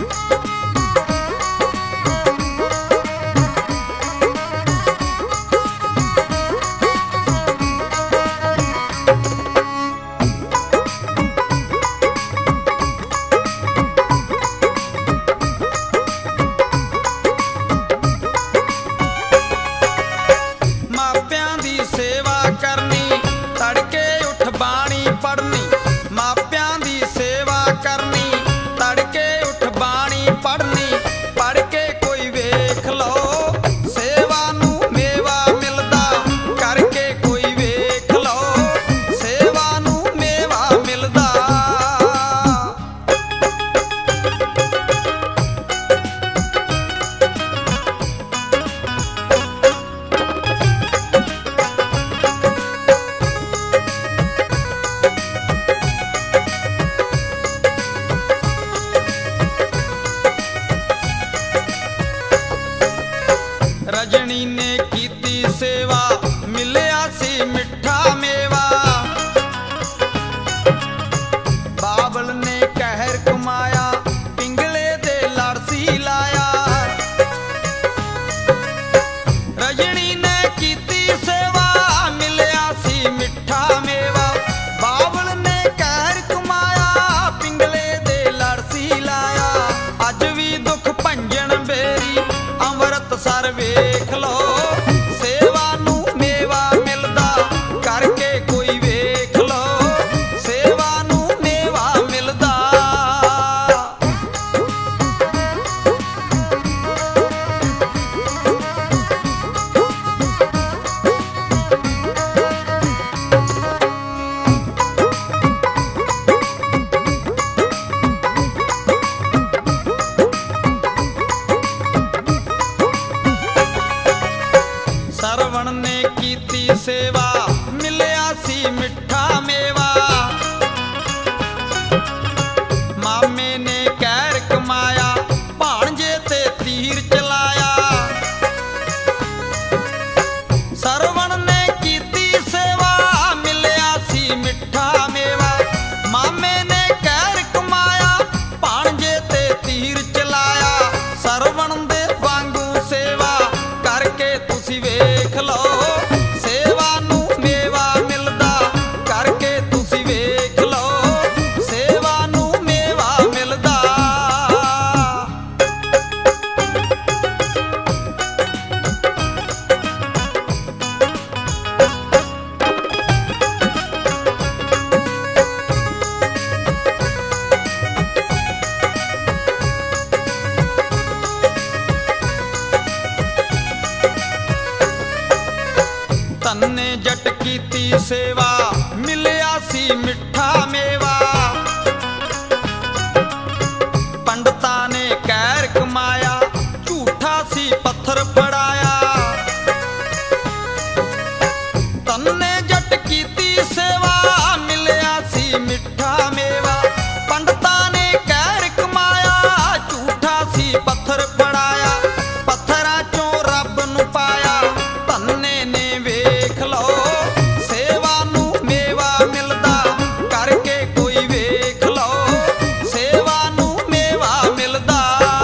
रजनी ने कीती सेवा मिलिया सी मिठा मेवा। बाबल ने कहर कमाया पिंगले दे लड़सी लाया। रजनी ने कीती सेवा मिलिया सी मिठा मेवा। बाबल ने कहर कमाया पिंगले दे लड़सी लाया। अज भी दुख भंजन बेरी अमृत सर वेख लो। सेवा नू मेवा मिलदा करके कोई वेख लो। सेवा नू मेवा मिलदा। सरवण ने कीती सेवा मिलिया सी मिठा मेवा। मामे ने कहर कमाया भाणजे ते तीर चलाया। सरवण ने कीती सेवा मिलिया सी मिठा मेवा। मामे ने कहर कमाया भाणजे ते तीर चलाया। सरवण दे वांगू सेवा करके तुसी वेख लो। सेवा नू मेवा मिलदा करके तुसी वेख लो। सेवा नू मेवा मिलदा। तन्ने जट कीती सेवा मिलिया सी मिठा मेवा। पंडितां ने कहर कमाया झूठा सी पत्थर फड़ाया। तन्ने जट कीती सेवा मिलिया सी मिठा मेवा। पंडितां ने कहर कमाया झूठा सी पत्थर फड़ाया। पत्थरां चों रब नू पाया तन्ने ने वेख लो। सेवा नू मेवा मिलदा करके कोई वेख लो। सेवा नू मेवा मिलदा।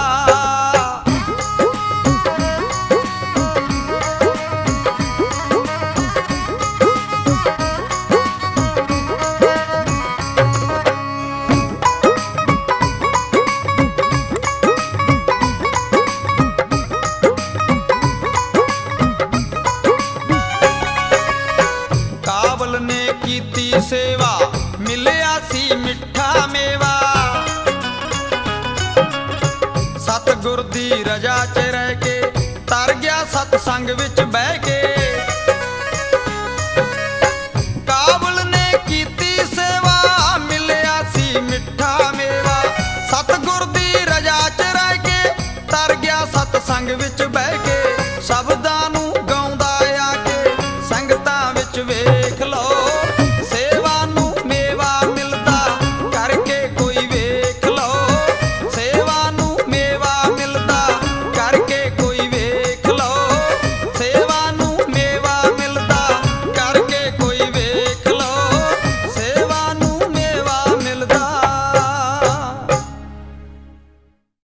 काबल ने कीती सेवा मिलिया सी मिठा मेवा। सतगुर दी रजा च रह के तर गया सतसंग विच बह के। काबल ने कीती सेवा मिलिया सी मिठा मेवा। सतगुर दी रजा च रह के तर गया सतसंग विच बह के। सब